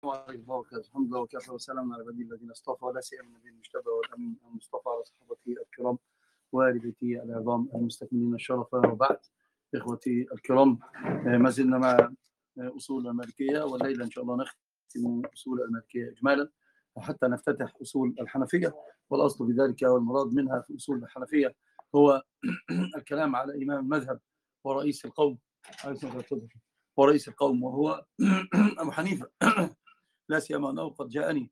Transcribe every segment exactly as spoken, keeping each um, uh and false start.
عليكم ورحمة الله وبركاته. الحمد لله وكفى وسلام على عباده الذين اصطفى، ولا سيما النبي المجتبى والامين المصطفى على صحابته الكرام وآل بيته العظام المستكملين الشرف، وبعد. اخوتي الكرام، ما زلنا مع اصول المالكيه، والليله ان شاء الله نختم اصول المالكيه اجمالا حتى نفتتح اصول الحنفيه. والاصل في ذلك والمراد منها في اصول الحنفيه هو الكلام على امام المذهب ورئيس القوم ورئيس القوم وهو ابو حنيفه، لا سيما انه قد جاءني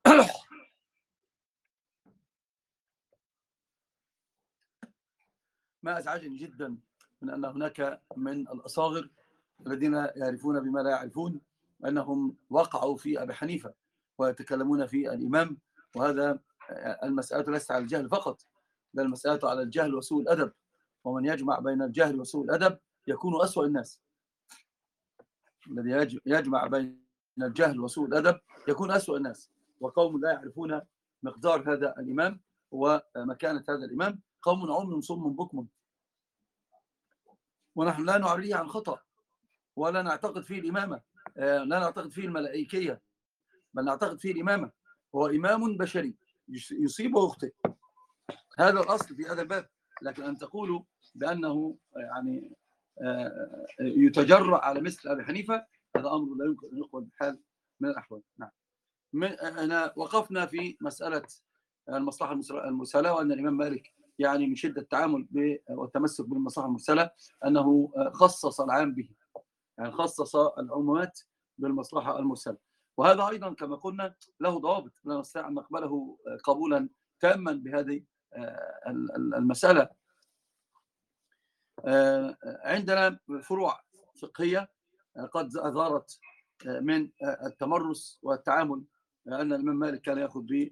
ما ازعجني جدا من ان هناك من الاصاغر الذين يعرفون بما لا يعرفون انهم وقعوا في ابي حنيفه ويتكلمون في الامام. وهذا المساله ليست على الجهل فقط، بل المساله على الجهل وسوء الادب، ومن يجمع بين الجهل وسوء الادب يكون اسوأ الناس. الذي يجمع بين الجهل وسوء الادب يكون اسوأ الناس، وقوم لا يعرفون مقدار هذا الامام ومكانه هذا الامام، قوم عمي صم بكم، ونحن لا نعريه عن خطأ ولا نعتقد فيه الإمامة، لا نعتقد فيه الملائكية، بل نعتقد فيه الإمامة. هو إمام بشري يصيب ويخطئ، هذا الأصل في هذا الباب. لكن أن تقولوا بأنه يعني يتجرأ على مثل أبي حنيفة، هذا أمر لا يمكن أن يقبل بحال من الأحوال. نعم، أنا وقفنا في مسألة المصلحة المرسلة، وأن الإمام مالك يعني من شدة التعامل والتمسك بالمصلحة المرسلة أنه خصص العام به، يعني خصص العمومات بالمصلحة المرسلة. وهذا أيضا كما قلنا له ضوابط، لا نستطيع أن نقبله قبولا تاما بهذه المسألة. عندنا فروع فقهية قد أظهرت من التمرس والتعامل أن الإمام مالك كان يأخذ به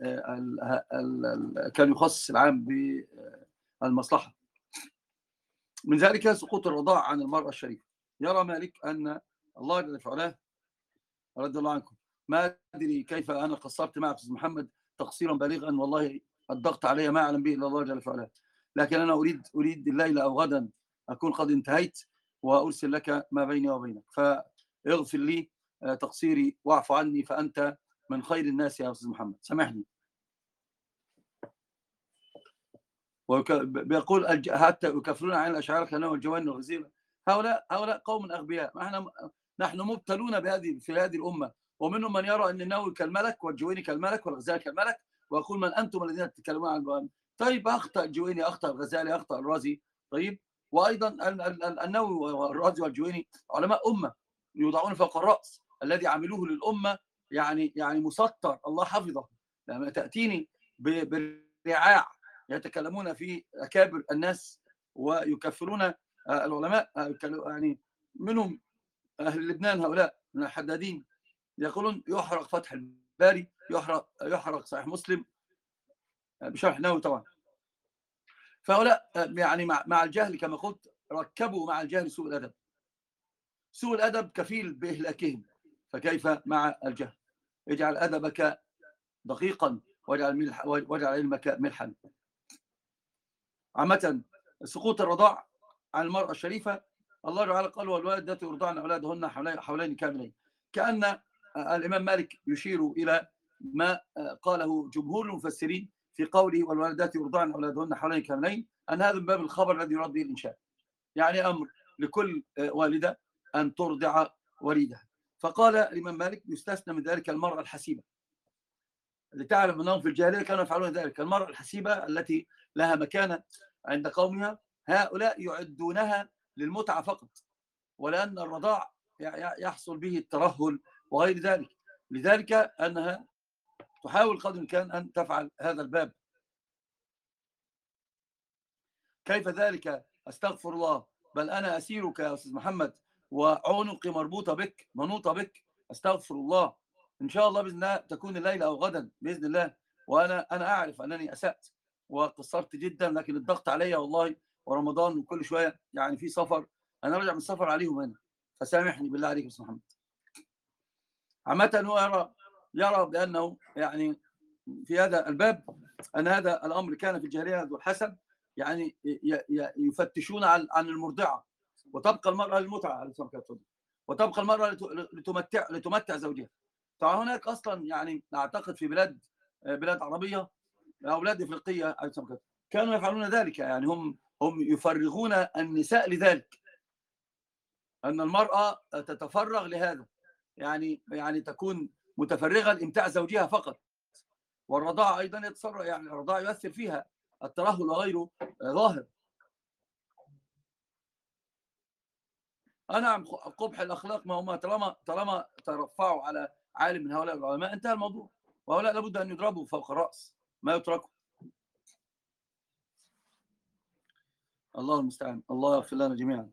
كان يخصص العام بالمصلحة. من ذلك سقوط الرضاع عن المرأة الشريفة. يرى مالك أن الله جل في علاه رضي الله عنكم، ما أدري كيف أنا قصرت مع أستاذ محمد تقصيرا بالغا، والله الضغط علي ما أعلم به إلا الله جل في علاه، لكن أنا أريد أريد الليلة أو غدا أكون قد انتهيت وأرسل لك ما بيني وبينك، فاغفر لي تقصيري واعف عني، فأنت من خير الناس يا أستاذ محمد، سامحني. وبيقول حتى يكفرون عن الأشاعرة كأنه الجوان والغزيرة. هؤلاء هؤلاء قوم أغبياء. احنا نحن مبتلون بهذه في هذه الأمة، ومنهم من يرى أن النووي كالملك والجويني كالملك والغزالي كالملك، ويقول من أنتم الذين تتكلمون عن البوام. طيب أخطأ الجويني، أخطأ الغزالي، أخطأ الرازي، طيب، وأيضا النووي والرازي والجويني علماء أمة يوضعون فوق الرأس، الذي عملوه للأمة يعني يعني مسطر، الله حفظه. لما تأتيني برعاع يتكلمون في أكابر الناس ويكفرون العلماء، يعني منهم أهل لبنان هؤلاء من الحدادين، يقولون يحرق فتح الباري، يحرق يحرق صحيح مسلم بشرح النووي طبعا. فهؤلاء يعني مع الجهل كما قلت ركبوا مع الجهل سوء الأدب. سوء الأدب كفيل بإهلاكهم، فكيف مع الجهل؟ اجعل أدبك دقيقا واجعل واجعل علمك ملحا. عامة سقوط الرضاع عن المرأة الشريفة، الله تعالى قال والوالدات يرضعن أولادهن حولين كاملين، كأن الإمام مالك يشير إلى ما قاله جمهور المفسرين في قوله والوالدات يرضعن أولادهن حولين كاملين، أن هذا من باب الخبر الذي يراد به الإنشاء، يعني أمر لكل والدة أن ترضع وليدها. فقال الإمام مالك يستثنى من ذلك المرأة الحسيبة، لتعلم أنهم في الجاهلية كانوا يفعلون ذلك. المرأة الحسيبة التي لها مكانة عند قومها، هؤلاء يعدونها للمتعة فقط، ولأن الرضاع يحصل به الترهل وغير ذلك، لذلك أنها تحاول قدر الإمكان أن تفعل هذا الباب. كيف ذلك؟ أستغفر الله، بل أنا أسيرك يا أستاذ محمد وعنقي مربوطة بك منوطة بك، أستغفر الله. إن شاء الله بإذن الله تكون الليلة أو غدا بإذن الله. وأنا أنا أعرف أنني أسأت وقصرت جدا، لكن الضغط علي والله، ورمضان وكل شوية يعني في سفر، أنا راجع من السفر عليهم هنا، فسامحني بالله عليك يا أستاذ محمد. عامة هو يرى يرى بأنه يعني في هذا الباب أن هذا الأمر كان في الجاهلية ذو الحسن، يعني يفتشون عن عن المرضعة، وتبقى المرأة للمتعة، وتبقى المرأة لتمتع لتمتع زوجها. طبعا هناك اصلا يعني اعتقد في بلاد بلاد عربيه او بلاد افريقيه كانوا يفعلون ذلك، يعني هم هم يفرغون النساء لذلك، ان المراه تتفرغ لهذا، يعني يعني تكون متفرغه لامتاع زوجها فقط. والرضاعه ايضا يتصرف، يعني الرضاعه يؤثر فيها، الترهل وغيره ظاهر. نعم، قبح الاخلاق، ما هم طالما طالما ترفعوا على عالم من هؤلاء العلماء انتهى الموضوع، وهؤلاء لابد ان يضربوا فوق الراس ما يتركوا. الله المستعان، الله يغفر لنا جميعا.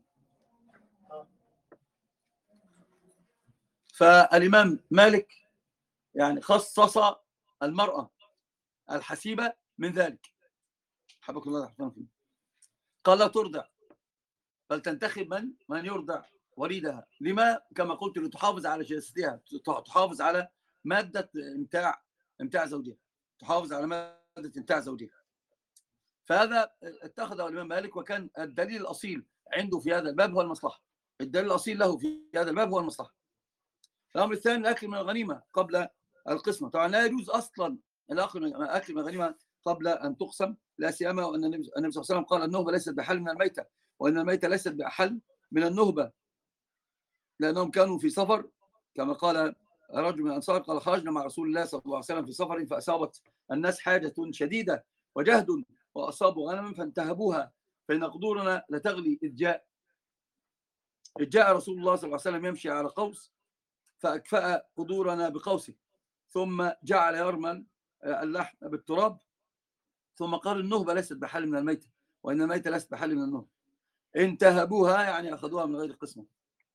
فالامام مالك يعني خصص المراه الحسيبه من ذلك، حبك الله يحفظنا فيه. قال لا ترضع، بل تنتخب من من يرضع وليدها. لما؟ كما قلت لتحافظ على جنسيتها، تحافظ على ماده امتاع امتاع زوجها، تحافظ على ماده امتاع زوجها. فهذا اتخذه الامام مالك، وكان الدليل الاصيل عنده في هذا الباب هو المصلحه. الدليل الاصيل له في هذا الباب هو المصلحه. الامر الثاني الاكل من الغنيمه قبل القسمه. طبعا لا يجوز اصلا الاكل من الغنيمه قبل ان تقسم، لا سيما وان النبي صلى الله عليه وسلم قال النهبه ليست بحل من الميته، وان الميته ليست بحل من النهبه، لانهم كانوا في سفر. كما قال رجل من الانصار قال خرجنا مع رسول الله صلى الله عليه وسلم في سفر، فاصابت الناس حاجه شديده وجهد، واصابوا غنما فانتهبوها، فان قدورنا لتغلي اذ جاء اذ جاء رسول الله صلى الله عليه وسلم يمشي على قوس فاكفأ قدورنا بقوسه، ثم جعل يرمل اللحم بالتراب، ثم قال النهبه ليست بحل من الميته، وان الميته ليست بحل من النهبه. انتهبوها يعني اخذوها من غير قسمه.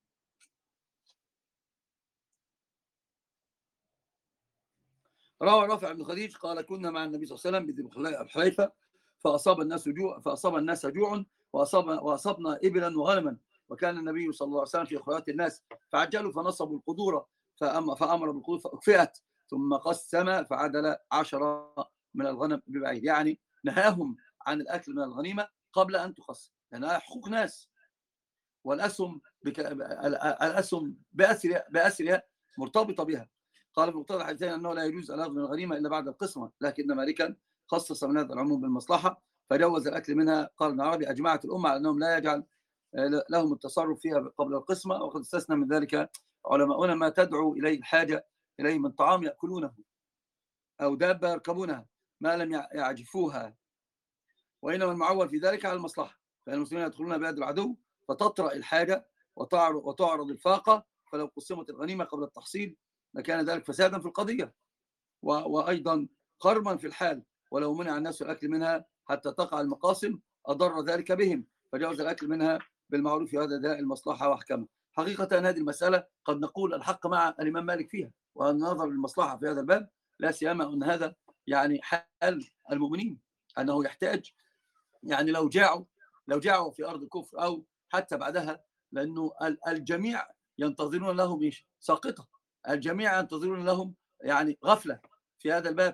روى رافع بن خديج قال كنا مع النبي صلى الله عليه وسلم بذي الحليفه، فاصاب الناس جوع فاصاب الناس جوع واصاب واصبنا ابلا وغنما، وكان النبي صلى الله عليه وسلم في خيرات الناس، فعجلوا فنصبوا القدور فامر بالقدور فاكفئت، ثم قسم فعدل عشرة من الغنم ببعير. يعني نهاهم عن الاكل من الغنيمه قبل ان تقسم، لانها يعني حقوق ناس، والاسهم بك... الاسهم باسرها باسرها مرتبطه بها. قال في مقتضى الحديثين انه لا يجوز الاخذ من الغنيمه الا بعد القسمه، لكن مالكا خصص من هذا العموم بالمصلحه فجوز الاكل منها. قال ابن عربي اجمعت الامه على انهم لا يجعل لهم التصرف فيها قبل القسمه، وقد استثنى من ذلك علماؤنا ما تدعو اليه الحاجه اليه من طعام ياكلونه او دابه يركبونها ما لم يعجفوها، وانما المعول في ذلك على المصلحه، فان المسلمين يدخلون بلاد العدو فتطرأ الحاجه وتعرض وتعرض الفاقه، فلو قسمت الغنيمه قبل التحصيل لكان ذلك فسادا في القضيه، وايضا خرما في الحال، ولو منع الناس الاكل منها حتى تقع المقاسم اضر ذلك بهم، فجاوز الاكل منها بالمعروف، هذا داء المصلحه واحكامها. حقيقه هذه المساله قد نقول الحق مع الامام مالك فيها، وان نظر للمصلحه في هذا الباب، لا سيما ان هذا يعني حال المؤمنين، انه يحتاج يعني لو جاعوا لو جاعوا في ارض الكفر او حتى بعدها، لانه الجميع ينتظرون لهم ايش؟ ساقطه، الجميع ينتظرون لهم يعني غفله في هذا الباب.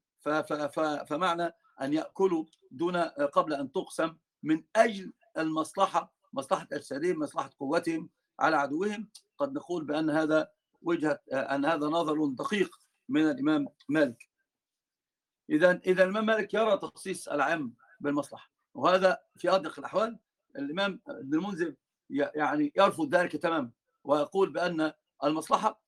فمعنى ان ياكلوا دون قبل ان تقسم من اجل المصلحه، مصلحه اجسادهم، مصلحه قوتهم على عدوهم، قد نقول بان هذا وجهه ان هذا نظر دقيق من الامام مالك. اذا اذا الامام مالك يرى تخصيص العام بالمصلحه، وهذا في أدق الأحوال. الإمام ابن المنذر يعني يرفض ذلك تماما، ويقول بأن المصلحة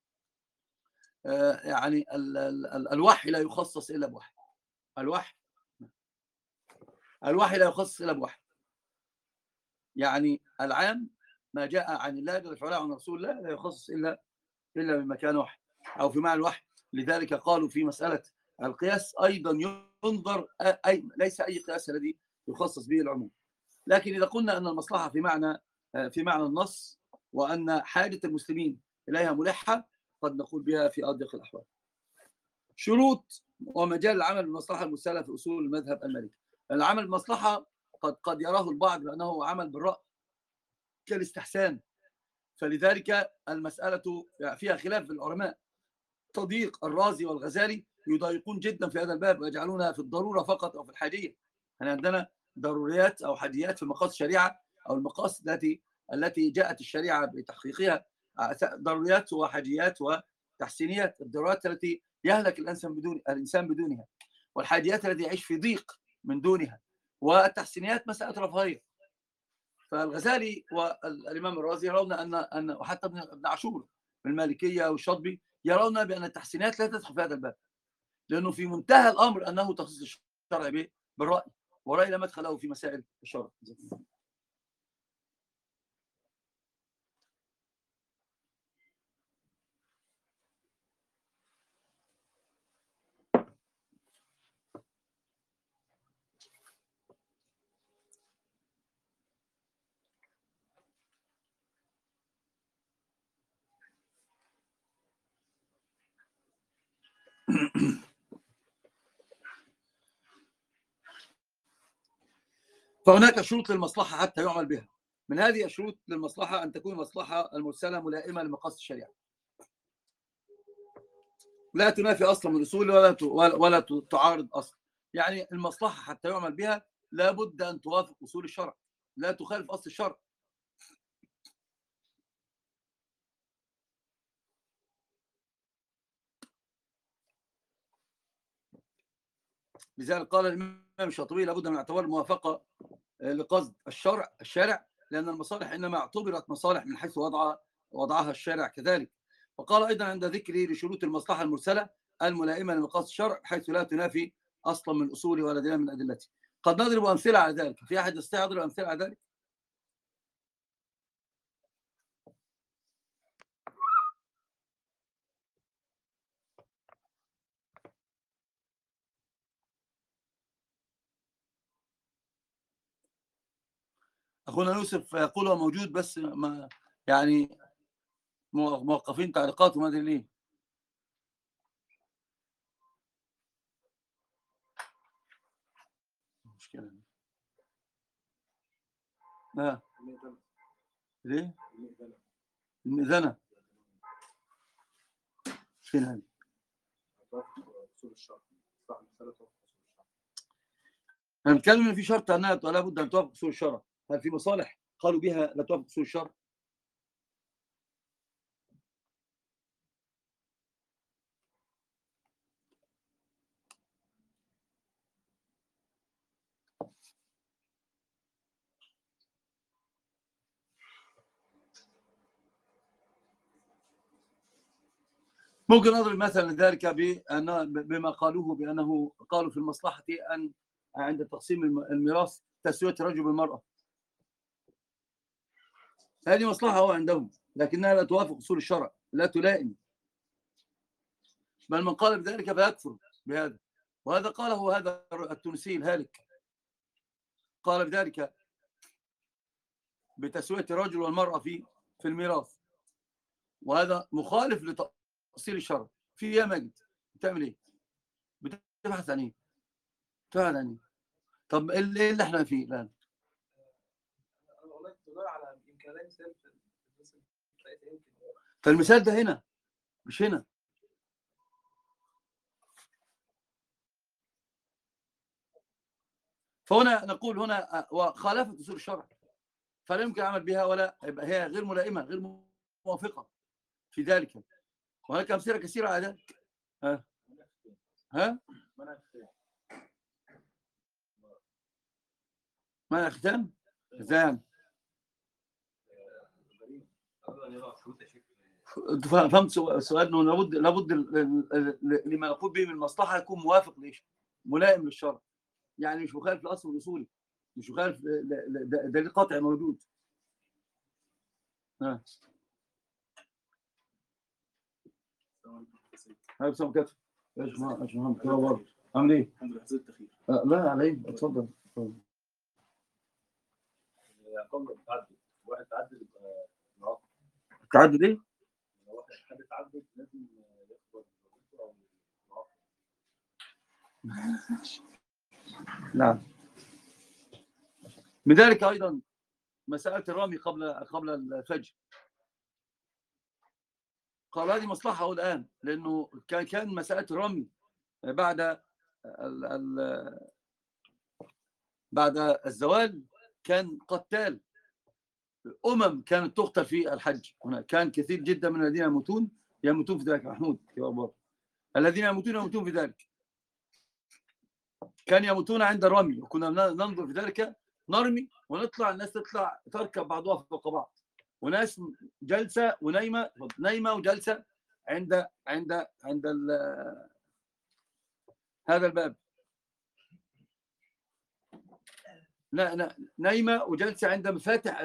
يعني الوحي لا يخصص إلا بوحي، الوحي الوحي لا يخصص إلا بوحي، يعني العام ما جاء عن الله جل وعلا عن رسول الله لا يخصص إلا إلا بمكان وحي أو في معنى الوحي. لذلك قالوا في مسألة القياس أيضا ينظر أي ليس أي قياس الذي يخصص به العموم، لكن إذا قلنا أن المصلحة في معنى في معنى النص، وأن حاجة المسلمين إليها ملحة، قد نقول بها في أدق الأحوال. شروط ومجال العمل بالمصلحة المسألة في أصول المذهب المالكي. العمل بالمصلحة قد قد يراه البعض بأنه عمل بالرأي كالاستحسان، فلذلك المسألة فيها خلاف في العلماء. تضييق الرازي والغزالي يضايقون جدا في هذا الباب ويجعلونها في الضرورة فقط أو في الحاجية. يعني عندنا ضروريات أو حاجيات في مقاصد الشريعة، أو المقاصد التي التي جاءت الشريعة بتحقيقها، ضروريات وحاجيات تحسينيات، الضرورات التي يهلك الإنسان بدون الإنسان بدونها، والحاجيات التي يعيش في ضيق من دونها، والتحسينيات مسألة رفاهية. فالغزالي والإمام الرازي يرون أن أن وحتى ابن عاشور المالكية والشاطبي يرون بأن التحسينات لا تدخل في هذا الباب، لأنه في منتهى الأمر أنه تخصيص الشرع به بالرأي، والرأي لا مدخل له في مسائل الشرع. فهناك شروط للمصلحة حتى يعمل بها. من هذه الشروط للمصلحة أن تكون المصلحة المرسلة ملائمة لمقاصد الشريعة، لا تنافي أصلا من الأصول ولا ولا تعارض أصلا. يعني المصلحة حتى يعمل بها لابد أن توافق أصول الشرع، لا تخالف أصل الشرع. لذلك قال الإمام الشاطبي لابد من اعتبار الموافقة لقصد الشرع الشارع، لأن المصالح إنما اعتبرت مصالح من حيث وضع وضعها الشارع كذلك. وقال أيضا عند ذكره لشروط المصلحة المرسلة الملائمة لمقاصد الشرع حيث لا تنافي أصلا من أصوله ولا دليل من أدلته. قد نضرب أمثلة على ذلك، في أحد يستطيع يضرب أمثلة على ذلك؟ أخونا يوسف يقول هو موجود بس ما يعني موقفين تعليقات وما أدري ليه. مشكلة. لا ليه؟ المئذنة فين هذه؟ أنا بتكلم إن في شرط أنها لا بد أن توافق أصول الشرع. هل في مصالح قالوا بها لا توافق أصول الشرع؟ ممكن نضرب مثلا ذلك بما قالوه بأنه قالوا في المصلحة أن عند تقسيم الميراث تسوية الرجل بالمرأة. هذه مصلحة هو عندهم، لكنها لا توافق أصول الشرع، لا تلائم، بل من قال بذلك فيكفر بهذا. وهذا قاله هذا التونسي الهالك، قال بذلك بتسوية الرجل والمرأة في في الميراث، وهذا مخالف لتأصيل الشرع. في يا مجد بتعمل ايه؟ بتبحث عن ايه؟ بتبحث عن ايه؟ طب ايه اللي احنا فيه الان؟ فالمثال ده هنا مش هنا. فهنا نقول هنا وخالفت اصول الشرع، فلا يمكن العمل بها ولا يبقى هي غير ملائمه غير موافقه في ذلك. وهناك امثله كثيره على ذلك. ها ها منع الختان ازاي يعني؟ فهمت السؤال انه لابد لابد لما نقول به من المصلحه يكون موافق ليش؟ ملائم للشرع، يعني مش مخالف لاصل الاصولي، مش مخالف دليل قاطع موجود. ها هاي بسم كده ايش ما ايش ما برضه عامل ايه؟ الحمد لله. حسيت تخير لا علي اتفضل. واحد تعدد تعدد ايه؟ واحد تعدد لازم ياخد نعم. لذلك ايضا مساله الرمي قبل قبل الفجر، قال هذه مصلحه الان، لانه كان كان مساله الرمي بعد ال ال بعد الزوال كان قتال، أمم كانت تقتل في الحج. هنا كان كثير جدا من الذين يموتون يموتون في ذلك محمود يا الله. الذين يموتون يموتون في ذلك. كان يموتون عند الرمي، وكنا ننظر في ذلك، نرمي ونطلع، الناس تطلع تركب بعضها فوق بعض، وناس جلسه ونايمه نايمه وجلسه عند عند عند هذا الباب، نايمه وجلسه عند مفاتح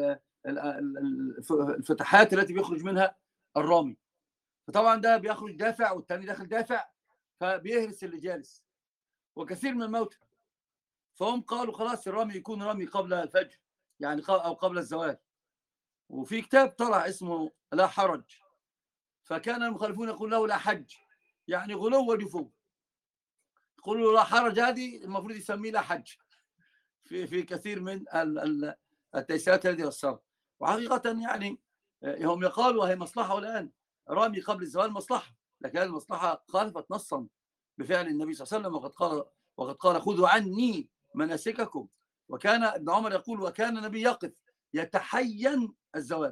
الفتحات التي بيخرج منها الرامي. فطبعا ده بيخرج دافع والثاني داخل دافع، فبيهرس اللي جالس. وكثير من الموتى فهم قالوا خلاص الرمي يكون رمي قبل الفجر يعني او قبل الزوال. وفي كتاب طلع اسمه لا حرج، فكان المخالفون يقول له لا حج، يعني غلو ودفو. يقولوا لا حرج، هذه المفروض يسميه لا حج في في كثير من التيسيرات التي وصلت. وحقيقه يعني هم يقالوا وهي مصلحه الان، رامي قبل الزوال مصلحه، لكن هذه المصلحه خالفت نصا بفعل النبي صلى الله عليه وسلم، وقد قال وقد قال خذوا عني مناسككم. وكان ابن عمر يقول وكان النبي يقف يتحين الزوال،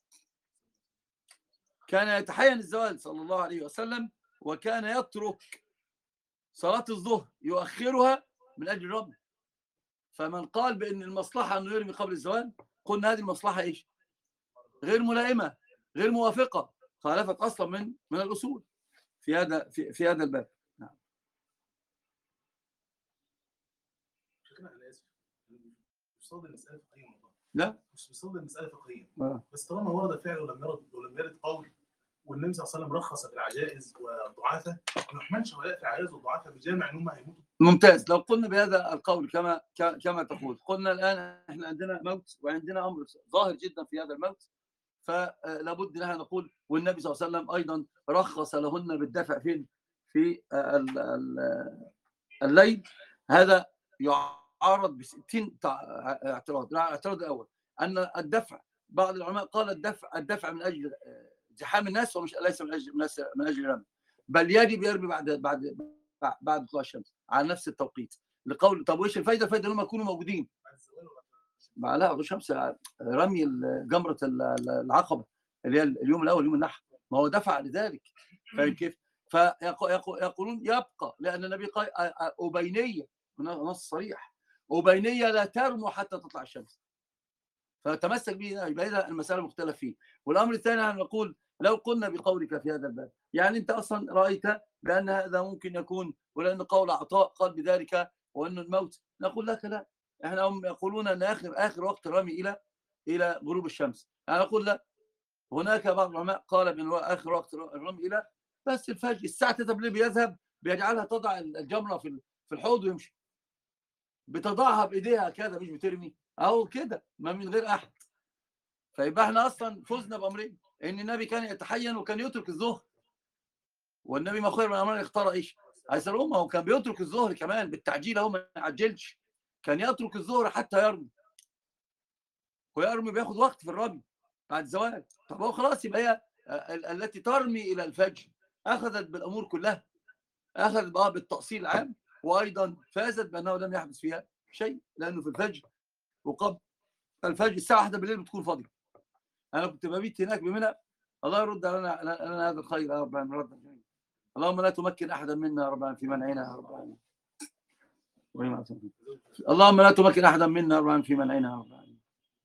كان يتحين الزوال صلى الله عليه وسلم، وكان يترك صلاة الظهر يؤخرها من أجل الرمي. فمن قال بأن المصلحة أنه يرمي قبل الزوال، قلنا هذه المصلحة إيش؟ غير ملائمة، غير موافقة، خالفت أصلا من من الأصول في هذا في, في هذا الباب. نعم. شكرا، أنا آسف مش صادر المسألة فقهية والله. لا مش مصدر المسألة فقهية، آه. بس طالما ورد فعل ولم يرد ولم يرد قول، والنبي صلى الله عليه وسلم رخص في العجائز والضعافة، ما نحملش هؤلاء في العجائز والضعافة بجامع ان هم هيموتوا. ممتاز. لو قلنا بهذا القول كما كما تقول، قلنا الآن احنا عندنا موت وعندنا أمر ظاهر جدا في هذا الموت، فلا بد لها نقول والنبي صلى الله عليه وسلم أيضا رخص لهن بالدفع فين في الليل. هذا يعارض بستين اعتراض. الاعتراض الأول أن الدفع، بعض العلماء قال الدفع الدفع من أجل زحام الناس، ومش ليس من أجل من أجل الرمي، بل يجب يرمي بعد بعد بعد طلوع الشمس على نفس التوقيت. لقول طب وايش الفايده؟ الفايده انهم يكونوا موجودين مع لا الشمس، رمي جمره العقبه اللي هي اليوم الاول يوم النحر، ما هو دفع لذلك. فاهم كيف؟ فيقولون يبقى، لان النبي قال أبينية، نص صريح، أبينية لا ترموا حتى تطلع الشمس، فتمسك به. يبقى هذا المسألة مختلف فيه. والأمر الثاني أن نقول لو قلنا بقولك في هذا الباب، يعني أنت أصلا رأيت بأن هذا ممكن يكون، ولأن قول عطاء قال بذلك وأن الموت، نقول لك لا، احنا هم يقولون أن آخر آخر وقت الرمي إلى إلى غروب الشمس. أنا أقول لا، هناك بعض العلماء قال بأن آخر وقت الرمي إلى بس الفجر الساعة ثلاثة بالليل، بيذهب بيجعلها تضع الجمرة في في الحوض ويمشي، بتضعها بإيديها كذا، مش بترمي أو كده ما من غير أحد. فيبقى احنا أصلا فزنا بأمرين، إن النبي كان يتحين وكان يترك الظهر، والنبي ما خير من الأمرين اختار إيش؟ عايز الأمة، هو كان بيترك الظهر كمان بالتعجيل، هو ما يعجلش، كان يترك الظهر حتى يرمي، ويرمي بياخد وقت في الرمي بعد الزوال. طب هو خلاص يبقى هي التي ترمي إلى الفجر أخذت بالأمور كلها، أخذت بقى بالتأصيل العام، وأيضا فازت بأنه لم يحدث فيها شيء، لأنه في الفجر وقبل الفجر الساعة واحدة بالليل بتكون فاضية. أنا كنت ببيت هناك بمنى، الله يرد علينا لنا هذا الخير يا رب العالمين. اللهم لا تمكن أحدا منا يا رب العالمين في منعنا يا رب العالمين. اللهم لا تمكن أحدا منا يا رب العالمين في منعنا يا رب العالمين.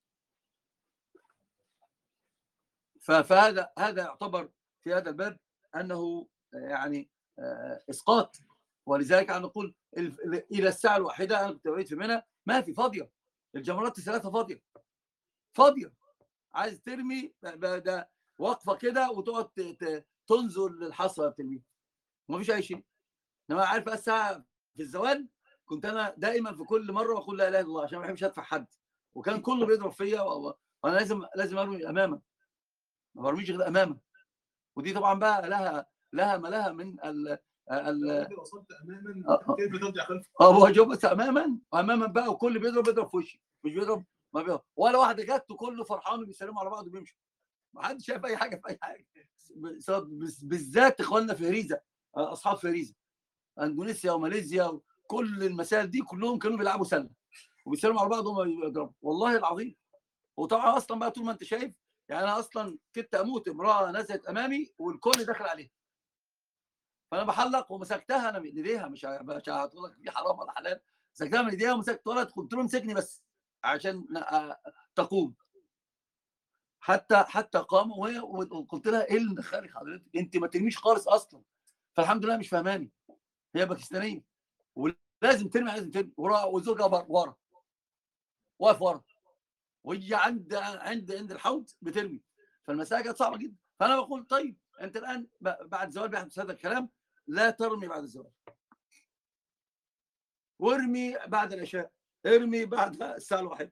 فهذا هذا يعتبر في هذا الباب أنه يعني إسقاط. ولذلك أنا نقول إلى الساعة الواحدة، أنا كنت ببيت في منى ما في فاضية، الجمرات الثلاثة فاضية فاضية، عايز ترمي ده وقفة كده وتقعد تنزل الحصى بترميها، ومفيش أي شيء. إنما عارف الساعة في الزوال كنت أنا دائما في كل مرة بقول لا إله إلا الله، عشان ما بحبش أدفع حد، وكان كله بيضرب فيا، وأنا لازم لازم أرمي أماما، ما برميش غير أماما. ودي طبعا بقى لها لها ما لها من ال ال وصلت اماما كيف ترجع خلفك؟ اه هو جوه بس اماما اماما بقى، وكل بيضرب بيضرب في وشي، مش بيضرب ما بيضرب ولا واحده جت، وكله فرحان وبيسلموا على بعض وبيمشوا، ما حدش شايف اي حاجه في اي حاجه. بالذات اخواننا في هريزه، اصحاب في هريزه، اندونيسيا وماليزيا وكل المسائل دي كلهم كانوا بيلعبوا سله وبيسلموا على بعض وهم بيضربوا، والله العظيم. وطبعا اصلا بقى طول ما انت شايف يعني انا اصلا كنت اموت، امراه نزلت امامي والكل دخل عليها، فانا بحلق ومسكتها انا من ايديها، مش مش هتقول لك دي حرام ولا حلال، مسكتها من ايديها ومسكت ولد، قلت له امسكني بس عشان تقوم. حتى حتى قام، وهي وقلت لها ايه اللي دخلك حضرتك؟ انت ما ترميش خالص اصلا. فالحمد لله مش فاهماني، هي باكستانيه ولازم ترمي، لازم ترمي ورا، وزوجها ورا واقف ورا، وهي عند عند عند الحوض بترمي. فالمساله كانت صعبه جدا. فانا بقول طيب انت الان بعد الزواج بيحدث هذا الكلام، لا ترمي بعد الزواج، وارمي بعد العشاء، ارمي بعد الساعه الواحده.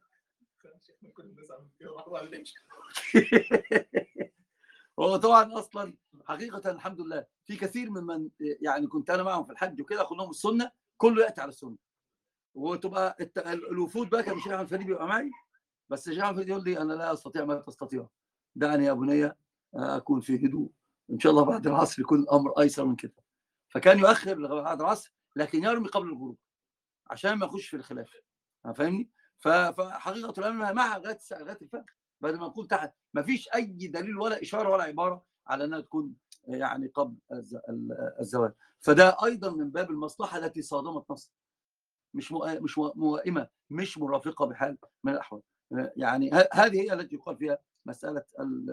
هو طبعا اصلا حقيقه الحمد لله في كثير ممن يعني كنت انا معهم في الحج وكده، كلهم السنه، كله ياتي على السنه، وتبقى الوفود بقى. كان الشيخ احمد فريد بيبقى معي، بس الشيخ احمد فريد يقول لي انا لا استطيع ما تستطيع، دعني يا بني اكون في هدوء، ان شاء الله بعد العصر يكون الامر ايسر من كده. فكان يؤخر لغايه بعد العصر، لكن يرمي قبل الغروب عشان ما يخش في الخلاف، فاهمني؟ فحقيقه الامر مع لغايه لغايه الفجر، بعد ما نكون تحت ما فيش اي دليل ولا اشاره ولا عباره على انها تكون يعني قبل الزواج. فده ايضا من باب المصلحه التي صادمت نص، مش مش موائمه، مش مرافقه بحال من الاحوال. يعني هذه هي التي يقال فيها مساله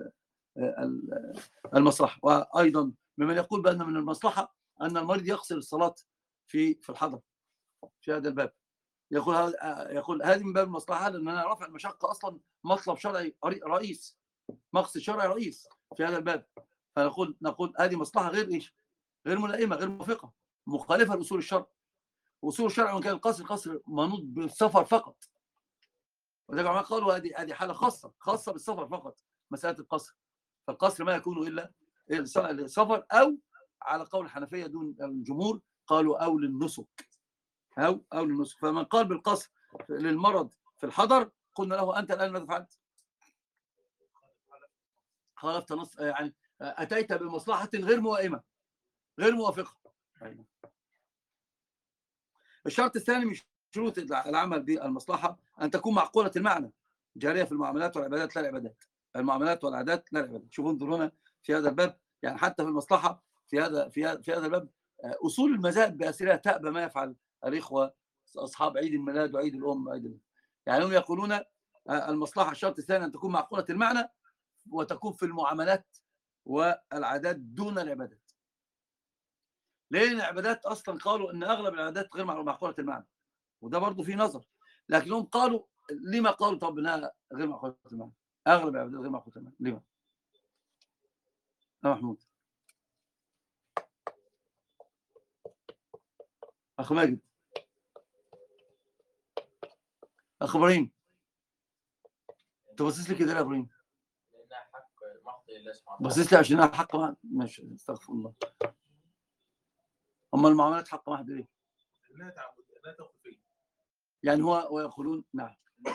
المصلحه. وايضا ممن يقول بان من المصلحه ان المريض يقصر الصلاه في في الحضر في هذا الباب. يقول يقول هذه من باب المصلحه، لان انا رفع المشقه اصلا مطلب شرعي رئيس، مقصد شرعي رئيس في هذا الباب. فنقول نقول هذه مصلحه غير ايش؟ غير ملائمه، غير موافقه، مخالفه لاصول الشرع. اصول الشرع وان كان القصر قصر منوط بالسفر فقط، وده جماعه قالوا هذه هذه حاله خاصه خاصه بالسفر فقط، مساله القصر. فالقصر ما يكون الا السفر، او على قول الحنفيه دون الجمهور قالوا او للنسك، او او للنسك. فمن قال بالقصر للمرض في الحضر قلنا له انت الان ماذا فعلت؟ خالفت نص، يعني اتيت بمصلحه غير موائمه، غير موافقه. الشرط الثاني من شروط العمل بالمصلحه ان تكون معقوله المعنى، جاريه في المعاملات والعبادات لا العبادات، المعاملات والعادات لا العبادات. شوفوا انظروا هنا في هذا الباب، يعني حتى في المصلحه في هذا في في هذا الباب اصول المذاهب باسرها تأبى ما يفعل الاخوه اصحاب عيد الميلاد وعيد الام وعيد الميلاد. يعني هم يقولون المصلحه الشرط الثاني ان تكون معقوله المعنى وتكون في المعاملات والعادات دون العبادات. ليه العبادات اصلا قالوا ان اغلب العبادات غير معقوله المعنى، وده برضه في نظر، لكنهم قالوا لما قالوا طب انها غير معقوله المعنى؟ اغلب العبادات غير معقوله المعنى، لما؟ يا محمود اخ ماجد اخ ابراهيم، انت باصص لي كده يا ابراهيم؟ لانها حق محض لله سبحانه وتعالى. باصص لي عشان انها حق محض؟ ماشي، استغفر الله. اما المعاملات حق محض ليه؟ انها تعبد، انها توقيفيه. يعني هو ويقولون نعم.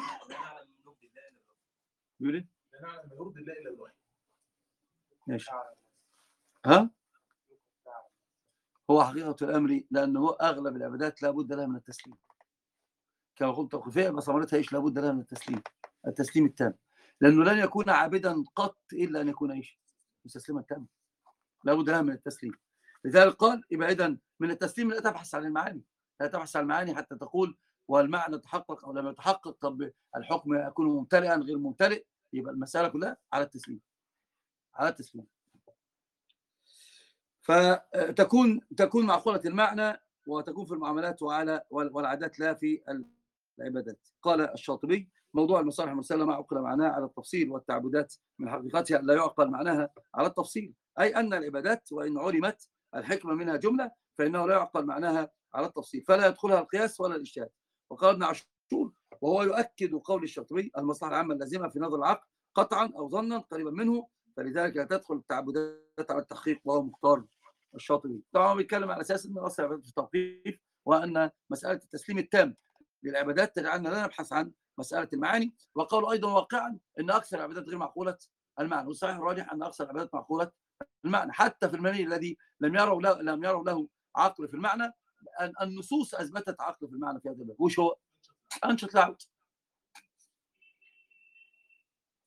بيقول ايه؟ لا نعلم ما يرضي الله الا بالوحي. ماشي. ها؟ هو حقيقة الأمر لأنه أغلب العبادات لابد لها من التسليم، كما قلت توقيفية بس ثمرتها إيش؟ لابد لها من التسليم، التسليم التام، لأنه لن يكون عابدا قط إلا أن يكون إيش؟ مستسلما تاما، لابد لها من التسليم. لذلك قال يبقى إذن من التسليم لا تبحث عن المعاني، لا تبحث عن المعاني حتى تقول والمعنى تحقق أو لم يتحقق، طب الحكم يكون ممتلئا غير ممتلئ، يبقى المسألة كلها على التسليم، على التسليم. فتكون تكون معقولة المعنى وتكون في المعاملات وعلى والعادات لا في العبادات. قال الشاطبي موضوع المصالح المرسلة ما عقل معناها على التفصيل والتعبدات من حقيقتها لا يعقل معناها على التفصيل، أي أن العبادات وإن علمت الحكمة منها جملة فإنه لا يعقل معناها على التفصيل فلا يدخلها القياس ولا الاجتهاد. وقال ابن عاشور وهو يؤكد قول الشاطبي المصلحة العامة اللازمة في نظر العقل قطعا أو ظنا قريبا منه، فلذلك لا تدخل التعبدات على التحقيق وهو مختار الشاطبي. طبعا بيتكلم على اساس ان اصل العبادات في التوقيف، وان مساله التسليم التام للعبادات تجعلنا لا نبحث عن مساله المعاني. وقالوا ايضا واقعا ان اكثر العبادات غير معقوله المعنى، والصحيح الراجح ان اكثر العبادات معقوله المعنى، حتى في المني الذي لم يروا له لم يروا له عقل في المعنى. النصوص اثبتت عقل في المعنى في هذا الباب، وش هو؟ انشط لعبت.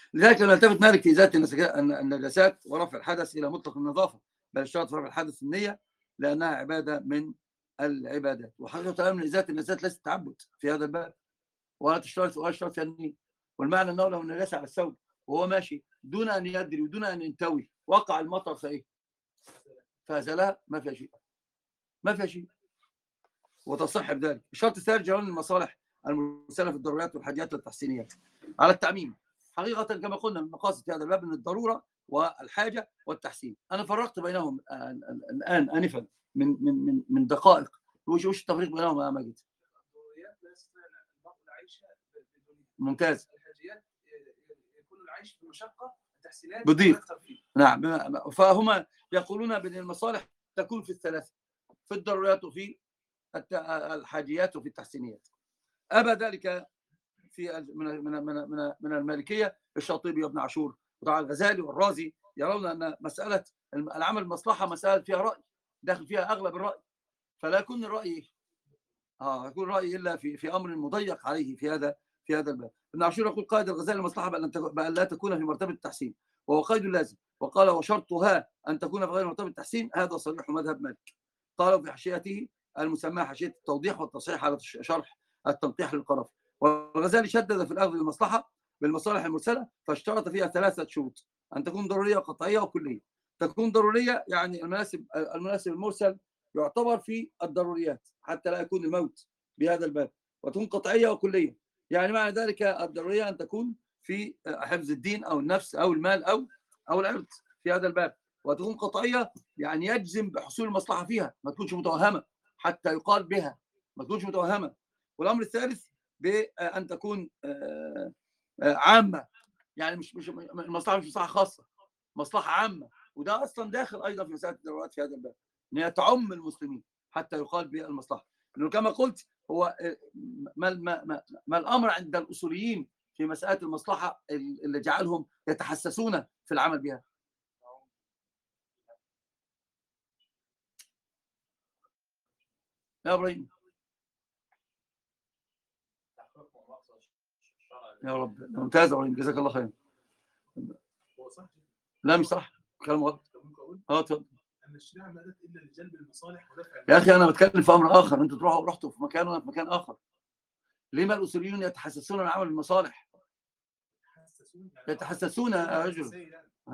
لذلك لم يلتفت مالك في ذات النجاسات ورفع الحدث الى مطلق النظافه، بل اشترط في رفع الحدث النيه لانها عباده من العبادات. وحقيقه الامر ذات النجاسات ليست تعبد في هذا الباب، ولا تشترط ولا تشترط فيها النيه. والمعنى انه لو نجس على الثوب وهو ماشي دون ان يدري ودون ان ينتوي وقع المطر فايه؟ فازالها، ما فيها شيء، ما فيها شيء، وتصح بذلك. الشرط الثالث جريان المصالح المرسله في الضروريات والحاجات والتحسينيات على التعميم. حقيقه كما قلنا من مقاصد في هذا الباب من الضروره والحاجه والتحسين. انا فرقت بينهم الان انفا من من من من دقائق. وش وش التفريق بينهم يا ماجد؟ الضروريات لا يستطيع المرء العيش بدونها. ممتاز. الحاجيات يكون العيش بمشقه، التحسينات بضيق. فيه. نعم. فهم يقولون بان المصالح تكون في الثلاثه، في الضروريات وفي الحاجيات وفي التحسينيات. ابى ذلك في من من من من المالكيه الشاطبي وابن عاشور وطبعا الغزالي والرازي يرون ان مساله العمل المصلحه مساله فيها راي، داخل فيها اغلب الراي، فلا يكون الراي اه يكون الراي الا في في امر مضيق عليه في هذا في هذا الباب. ابن عاشور يقول قائد الغزالي المصلحه بان لا تكون في مرتبه التحسين، وهو قيد لازم، وقال وشرطها ان تكون في غير مرتبه التحسين، هذا صريح مذهب مالك. قالوا في حاشيته المسماه حاشيه التوضيح والتصحيح على شرح التنقيح للقرافي. والغزالي شدد في الاخذ بالمصلحه بالمصالح المرسله، فاشترط فيها ثلاثه شروط: ان تكون ضروريه وقطعيه وكليه. تكون ضروريه يعني المناسب المناسب المرسل يعتبر في الضروريات حتى لا يكون الموت بهذا الباب، وتكون قطعيه وكليه، يعني معنى ذلك الضروريه ان تكون في حفظ الدين او النفس او المال او او العرض في هذا الباب، وتكون قطعيه يعني يجزم بحصول المصلحه فيها، ما تكونش متوهمه حتى يقال بها، ما تكونش متوهمه. والامر الثالث بان تكون عامه، يعني مش مش المصلحه مش مصلحه خاصه، مصلحه عامه، وده اصلا داخل ايضا في مساله الضرورات في هذا الباب، ان هي تعم المسلمين حتى يقال بالمصلحه. انه كما قلت هو ما, ما, ما, ما الامر عند الاصوليين في مساله المصلحه اللي جعلهم يتحسسون في العمل بها. يا ابراهيم يا رب، ممتاز يا ابراهيم، جزاك الله خير. هو صح؟ لا مش صح، كلام غلط. اه اتفضل. ان الشريعه ما اتت الا لجلب المصالح ودفع. يا اخي انا بتكلم في امر اخر، انتوا تروحوا رحتوا في مكان وانا في مكان اخر. ليه ما الاصوليون يتحسسون من عمل المصالح؟ يتحسسون يا رجل.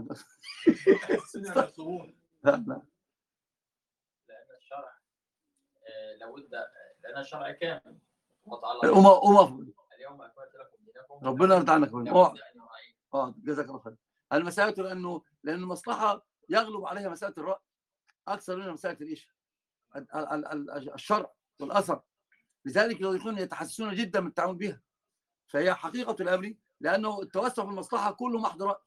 لا لا، لان الشرع لابد، لان الشرع كامل أم أم اليوم اكملت لكم دينكم. ربنا يرضى عنك. اه اه جزاك الله خير. المسألة لانه لان المصلحه يغلب عليها مسألة الرأي اكثر من مسألة الايش؟ الشرع والاثر، لذلك يكونون يتحسسون جدا من التعامل بها. فهي حقيقه الامر، لانه التوسع في المصلحه كله محض راي،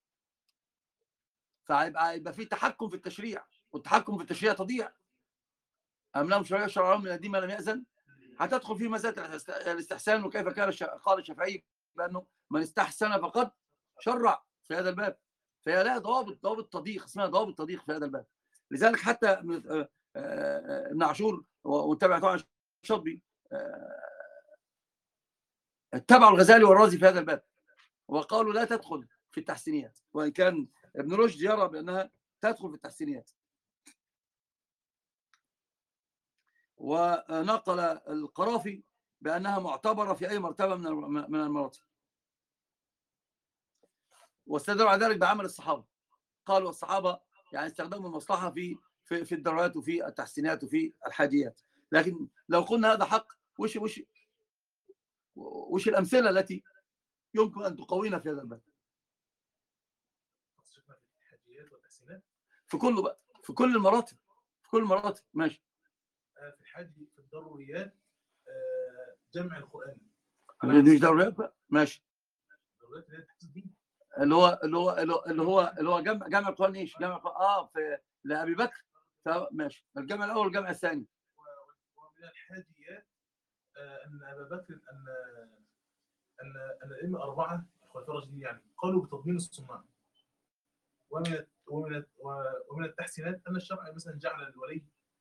فيبقى يبقى في تحكم في التشريع، والتحكم في التشريع تضيع. ام لهم شرع شرعهم من الدين ما لم يأذن، هتدخل في مسألة الاستحسان. وكيف كان قال الشافعي بانه من استحسن فقد شرع في هذا الباب. فهي لها ضوابط ضوابط تضييق، اسمها ضوابط تضييق في هذا الباب. لذلك حتى ابن عاشور ومتبع طبعا الشاطبي اتبعوا الغزالي والرازي في هذا الباب، وقالوا لا تدخل في التحسينيات، وان كان ابن رشد يرى بانها تدخل في التحسينيات. ونقل القرافي بانها معتبره في اي مرتبه من من المراتب، واستدلوا على ذلك بعمل الصحابه. قالوا الصحابه يعني استخدموا المصلحه في في في الضرورات وفي التحسينات وفي الحاجيات. لكن لو قلنا هذا حق، وش وش وش الامثله التي يمكن ان تقوينا في هذا الباب؟ في كله بقى، في كل المراتب، في كل المراتب. ماشي. في الحاج في الضروريات جمع القران. مش ضروريات بقى. ماشي. الضروريات اللي هي تحفظ الدين، اللي هو اللي هو اللي هو اللي هو جمع جمع القران. ايش جمع القران؟ اه في لابي بكر. ماشي. الجمع الاول والجمع الثاني. ومن الحاجيات ان ابا بكر ان ان ان الائمه اربعه الخلفاء الراشدين يعني قالوا بتضمين الصناع. ومن ومن ومن التحسينات ان الشرع مثلا جعل الولي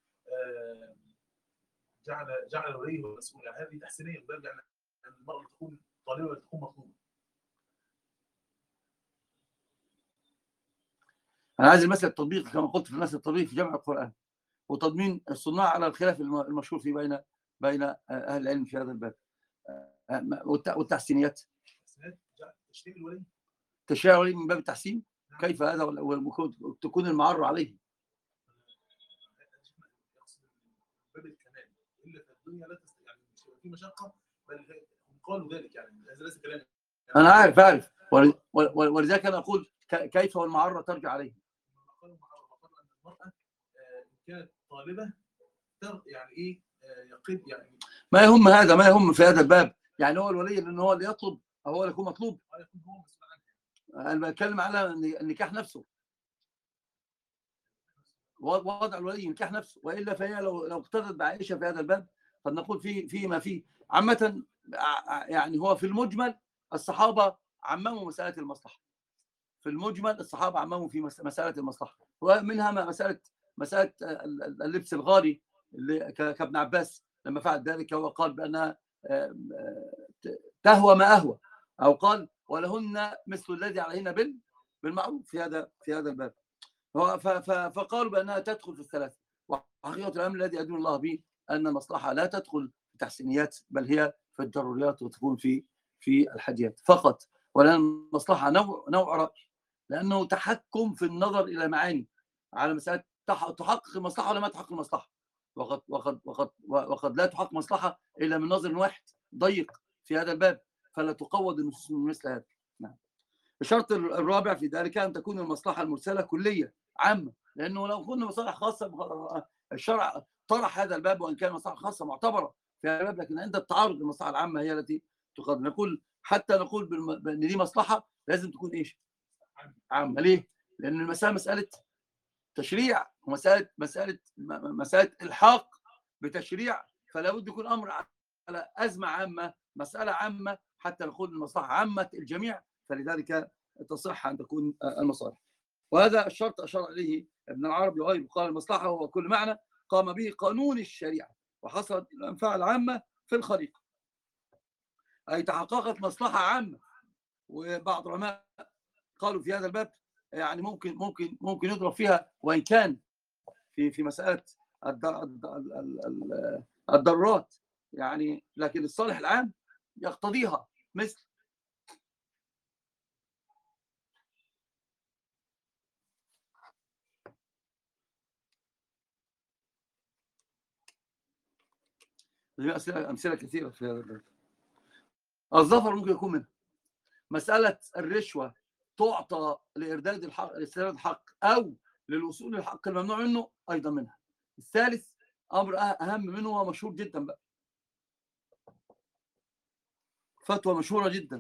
جعل جعل الولي هو المسؤول. يعني هذه تحسينيه، وده يعني المراه تكون طالبه تكون مطلوبه. انا عايز المثل التطبيقي كما قلت في المثل التطبيقي في جمع القران وتضمين الصناع على الخلاف المشهور في بين بين اهل العلم في هذا الباب. والتحسينيات تشريع الولي تشريع الولي من باب التحسين، كيف هذا والمفروض تكون المعره عليه؟ باب الكمال الا في الدنيا لا تستطيع يعني مش في مشقه بل قالوا ذلك يعني هذا ليس كلام يعني. انا عارف عارف ولذلك انا اقول كيف والمعره ترجع عليه. قالوا قالوا ان المراه ان كانت طالبه يعني ايه يقين يعني ما يهم هذا ما يهم في هذا الباب، يعني هو الولي لان هو اللي يطلب او هو اللي يكون مطلوب. يكون هو مسؤول عنه. انا بتكلم على النكاح نفسه، وضع الولي نكاح نفسه، والا فهي لو لو اقتدت بعائشه في هذا الباب قد نقول في في ما فيه عامه. يعني هو في المجمل الصحابه عمموا مساله المصلحه، في المجمل الصحابه عمموا في مساله المصلحه، ومنها مساله مساله اللبس الغالي اللي كابن عباس لما فعل ذلك هو قال بانها تهوى ما اهوى، او قال ولهن مثل الذي عليهن بالمعروف في هذا في هذا الباب. فقالوا بانها تدخل في الثلاثه، وحقيقه الامر الذي ادعو الله به ان المصلحه لا تدخل في التحسينيات بل هي في الضروريات وتكون في في الحاجيات فقط. ولان المصلحه نوع نوع راي، لانه تحكم في النظر الى معاني على مساله تحقق المصلحه ولا ما تحقق المصلحه، وقد وقد وقد وقد لا تحقق مصلحه الا من نظر واحد ضيق في هذا الباب، فلا تقوض النصوص من مثل هذا. نعم. الشرط الرابع في ذلك ان تكون المصلحه المرسله كليه عامه، لانه لو كنا مصالح خاصه الشرع طرح هذا الباب، وان كان مصالح خاصه معتبره في هذا الباب، لكن عند التعارض المصلحه العامه هي التي تقدم. نقول حتى نقول بان دي مصلحه لازم تكون ايش؟ عامه. ليه؟ لان المساله مساله تشريع ومساله مساله مساله الحاق بتشريع، فلا بد يكون امر على ازمه عامه، مساله عامه، حتى نقول المصلحه عامه الجميع، فلذلك تصح ان تكون المصالح. وهذا الشرط اشار اليه ابن العربي وغيره، قال المصلحه هو كل معنى قام به قانون الشريعه وحصلت الانفاع العامه في الخليقه، اي تحققت مصلحه عامه. وبعض العلماء قالوا في هذا الباب يعني ممكن ممكن ممكن يضرب فيها، وان كان في في مساله الضرورات يعني، لكن الصالح العام يقتضيها، مثل امثله كثيره في هذا الباب. الظفر ممكن يكون منها مساله الرشوه تعطى لارداد الحق لاسترداد الحق او للوصول للحق الممنوع منه، ايضا منها. الثالث امر اهم منه ومشهور جدا بقى، فتوى مشهوره جدا،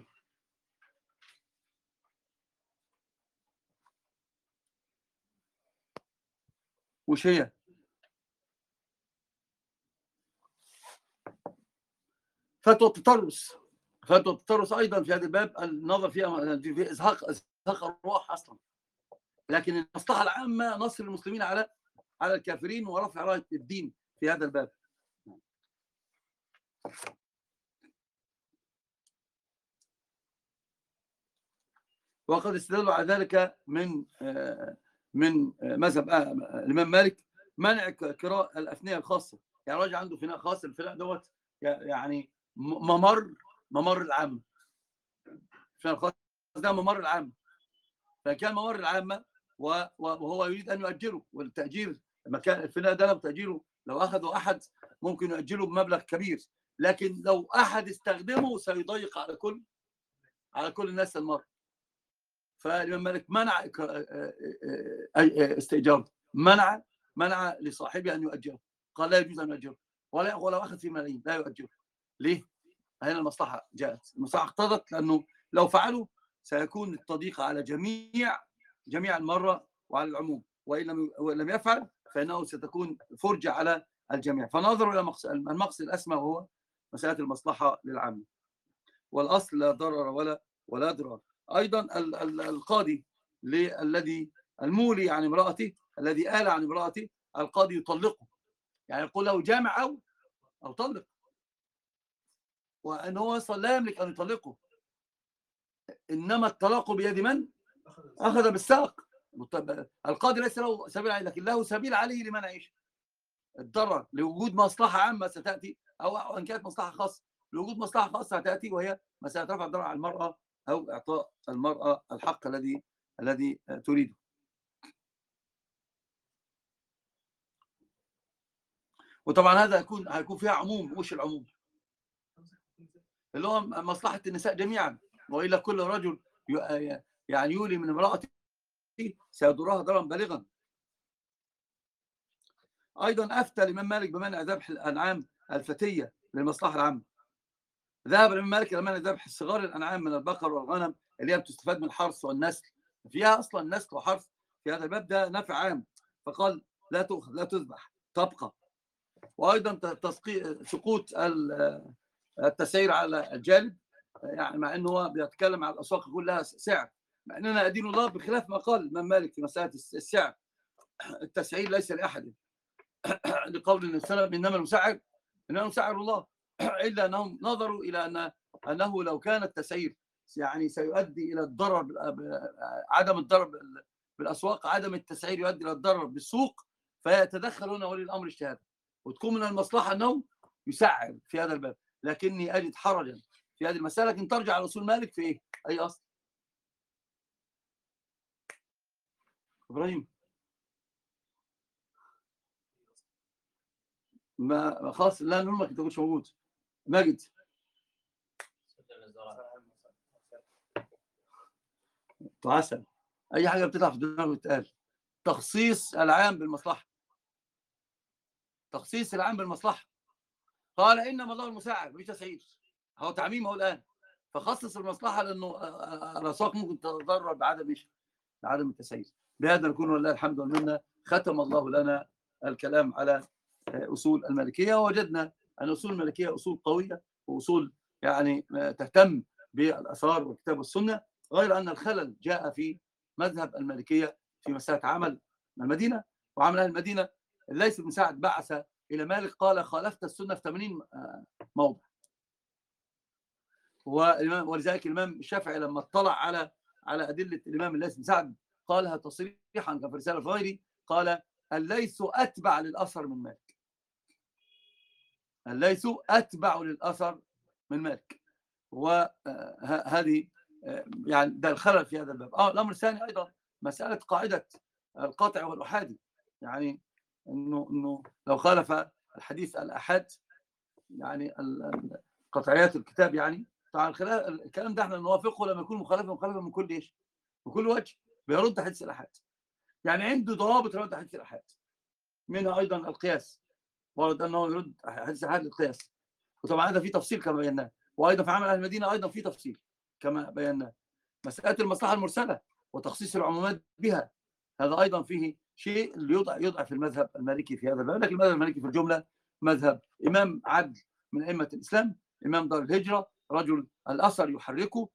وش هي؟ فتوى التطرس. فتوى التطرس ايضا في هذا الباب النظر فيها في ازهاق ازهاق الارواح اصلا، لكن المصلحه العامه نصر المسلمين على على الكافرين ورفع رايه الدين في هذا الباب. وقد استدلوا على ذلك من من مذهب الامام مالك منع كراء الافنيه الخاصه، يعني راجل عنده فناء خاص، الفناء دوت يعني ممر ممر العامه، الفناء الخاص ده ممر العامه، فكان ممر العامه وهو يريد ان يؤجره، والتاجير مكان الفناء ده لو تاجيره لو اخذه احد ممكن يؤجره بمبلغ كبير، لكن لو احد استخدمه سيضيق على كل على كل الناس المر. فالإمام مالك منع استئجاره، منع منع لصاحبه ان يؤجره، قال لا يجوز ان يؤجره، ولا ولو اخذ في ملايين لا يؤجره. ليه؟ هنا المصلحه جاءت، المصلحه اقتضت، لانه لو فعلوا سيكون التضييق على جميع جميع المره وعلى العموم، وان لم وان لم يفعل فانه ستكون فرجه على الجميع. فنظروا الى المقصد الاسمى وهو مساله المصلحه للعامه، والاصل لا ضرر ولا ولا ضرار. ايضا القاضي الذي المولي عن امراته، الذي آل عن امراته، القاضي يطلقه، يعني يقول له جامع او او طلق، وان هو اصلا لا يملك ان يطلقه، انما الطلاق بيد من اخذ بالساق، القاضي ليس له سبيل عليه، لكن له سبيل عليه لمنع ايش؟ الضرر، لوجود مصلحه عامه ستاتي، او ان كانت مصلحه خاصه، لوجود مصلحه خاصه تاتي، وهي مساله رفع الضرر على المراه او اعطاء المراه الحق الذي الذي تريده. وطبعا هذا هيكون هيكون فيها عموم. وش العموم؟ اللي هو مصلحه النساء جميعا، والا كل رجل يعني يولي من امراته سيضرها ضررا بالغا. ايضا افتى الامام مالك بمنع ذبح الانعام الفتيه للمصلحه العامه. ذهب الامام مالك الى منع ذبح صغار الانعام من البقر والغنم اللي هي بتستفاد من الحرث والنسل، فيها اصلا نسل وحرث، في هذا الباب ده نفع عام، فقال لا تؤخذ لا تذبح تبقى. وايضا سقوط التسعير على الجانب، يعني مع انه هو بيتكلم على الاسواق كلها سعر، مع اننا ادين الله بخلاف ما قال الامام مالك في مساله السعر. التسعير ليس لاحد، لقول ان السلف انما المسعر انما مسعر الله، الا انهم نظروا الى ان انه لو كان التسعير يعني سيؤدي الى الضرر، عدم الضرر بالاسواق، عدم التسعير يؤدي الى الضرر بالسوق، فيتدخل هنا ولي الامر اجتهادا، وتكون من المصلحه انه يسعر في هذا الباب. لكني اجد حرجا في هذه المساله، لكن ترجع على اصول مالك في ايه؟ اي اصل؟ ابراهيم ما خلاص، لا نلومك انت مش موجود. ماجد عسل، اي حاجه بتطلع في دماغك بتتقال. تخصيص العام بالمصلحه، تخصيص العام بالمصلحه. قال انما الله المساعد مش تسعير، هو تعميم اهو الان، فخصص المصلحه لانه الاسواق ممكن تتضرر بعدم ايش؟ بعدم التسعير. بهذا نكون ولله الحمد والمنه. ختم الله لنا الكلام على اصول المالكيه، ووجدنا ان اصول المالكيه اصول قويه، واصول يعني تهتم بالاثار والكتاب والسنه، غير ان الخلل جاء في مذهب المالكيه في مساله عمل المدينه وعمل اهل المدينه. ليس بن سعد بعث الى مالك قال خالفت السنه في ثمانين موضع، ولذلك الامام الشافعي لما اطلع على على ادله الامام الليث بن سعد قالها تصريحا في رساله غيري، قال الليث اتبع للاثر من مالك، الليث اتبع للاثر من مالك. وهذه يعني ده الخلل في هذا الباب. اه الامر الثاني ايضا مساله قاعده القاطع والاحادي، يعني انه انه لو خالف الحديث الاحاد يعني قطعيات الكتاب، يعني طبعا الكلام ده احنا نوافقه لما يكون مخالفا مخالفا من كل ايش؟ من كل وجه، بيرد حديث الاحاد، يعني عنده ضوابط رد حديث الاحاد، منها ايضا القياس، ورد انه يرد حديث الاحاد للقياس، وطبعا هذا في تفصيل كما بيناه، وايضا في عمل اهل المدينه ايضا في تفصيل كما بيناه. مساله المصلحه المرسله وتخصيص العمومات بها، هذا ايضا فيه شيء يوضع يوضع في المذهب المالكي في هذا الباب. لكن المذهب المالكي في الجمله مذهب امام عدل من ائمه الاسلام، امام دار الهجره، رجل الاثر يحركه،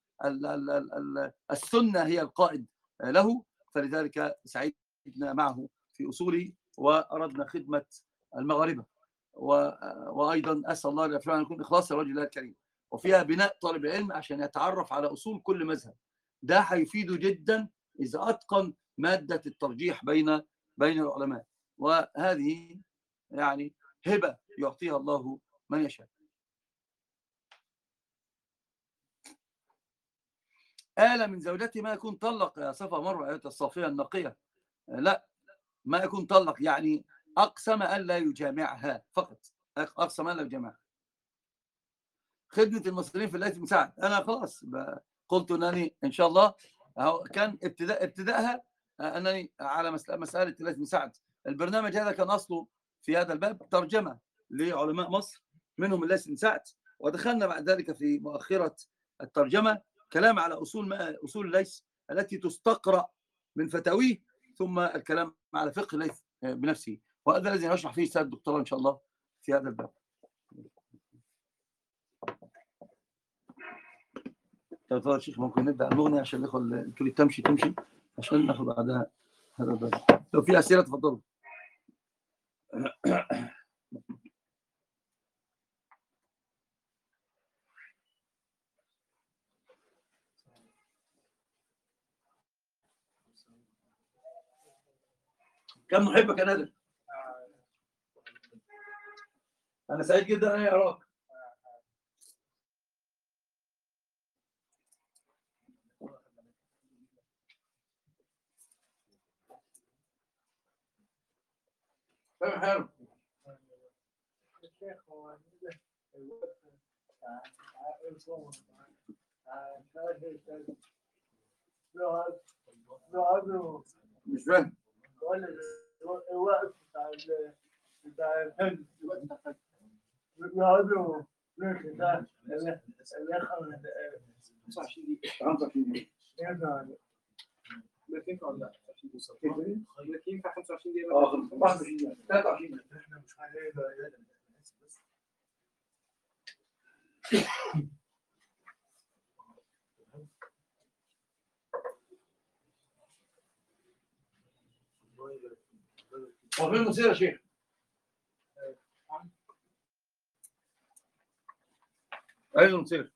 السنه هي القائد له، فلذلك سعيدنا معه في اصوله واردنا خدمه المغاربه، وايضا اسال الله العافيه ان يكون اخلاص لوجه الله الكريم، وفيها بناء طالب العلم عشان يتعرف على اصول كل مذهب. ده هيفيده جدا اذا اتقن ماده الترجيح بين بين العلماء، وهذه يعني هبه يعطيها الله من يشاء. آل من زوجته ما يكون طلق يا صفا مروه ايات الصافيه النقيه، لا ما يكون طلق يعني اقسم الا يجامعها فقط، اقسم الا يجامعها. خدمه المصريين في الليث بن سعد، انا خلاص قلت انني ان شاء الله كان ابتداء ابتدائها انني على مساله الليث بن سعد. البرنامج هذا كان اصله في هذا الباب ترجمه لعلماء مصر منهم الليث بن سعد، ودخلنا بعد ذلك في مؤخره الترجمه كلام على اصول ما اصول الليث التي تستقرا من فتاويه، ثم الكلام على فقه الليث بنفسه، وهذا الذي نشرح فيه سيد الدكتوراه ان شاء الله في هذا الباب. تفضل يا شيخ، ممكن نبدا المغني عشان الاخوه اللي تريد تمشي تمشي عشان ناخد بعدها هذا الباب. لو في اسئله تفضلوا. كم محبك يا نادر؟ انا سعيد جدا ان اراك. تمام حلو. الشيخ هو الوقت مش فاهم. الوقت بتاع بتاع الحلم يقعدوا ليش ده اللي يخلص خمسة وعشرين دقيقة. خمسة وعشرين دقيقة. يعني لكن ولا لكن خمسة وعشرين دقيقة. اه واحد وعشرين دقيقة. ثلاثة وعشرين دقيقة. احنا مش عايزين بس هو فين المثير يا شيخ؟ ايوه المثير.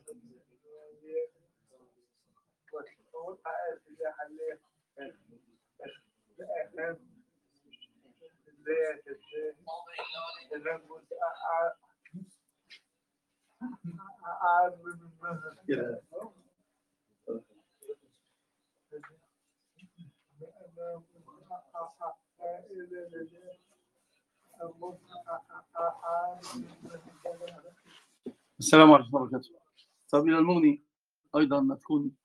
السلام عليكم ورحمة الله وبركاته. طب إلى المغني أيضا ما تكون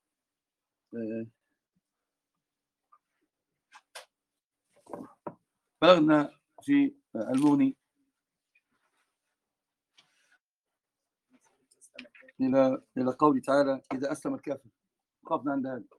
بلغنا في المغني إلى إلى قوله تعالى إذا أسلم الكافر. وقفنا عند هذا.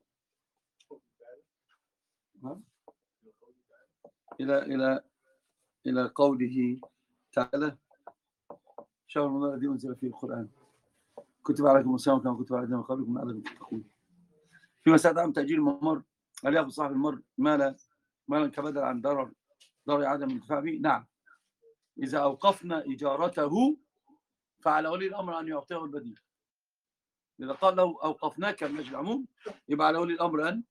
إلى إلى إلى قوله تعالى شهر رمضان الذي أنزل فيه القرآن كتب عليكم الصيام كما كتب على الذين من قبلكم لعلكم تتقون. فيما سأل عن تأجيل الممر هل يأخذ صاحب الممر مالا مالا كبدل عن ضرر ضرر عدم الانتفاع به؟ نعم. إذا أوقفنا إجارته فعلى ولي الأمر أن يعطيه البديل. إذا قال له أوقفناك من أجل العموم يبقى على ولي الأمر أن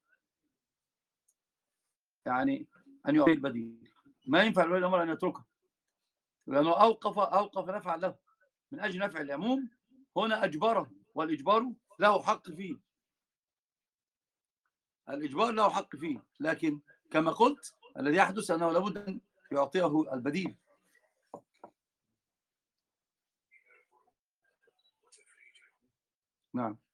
يعني أن يعطيه البديل. ما ينفع لولي الأمر أن يتركه لأنه أوقف أوقف نفعا له من أجل نفع العموم. هنا أجبره والإجبار له حق فيه. الإجبار له حق فيه لكن كما قلت الذي يحدث أنه لابد أن يعطيه البديل. نعم.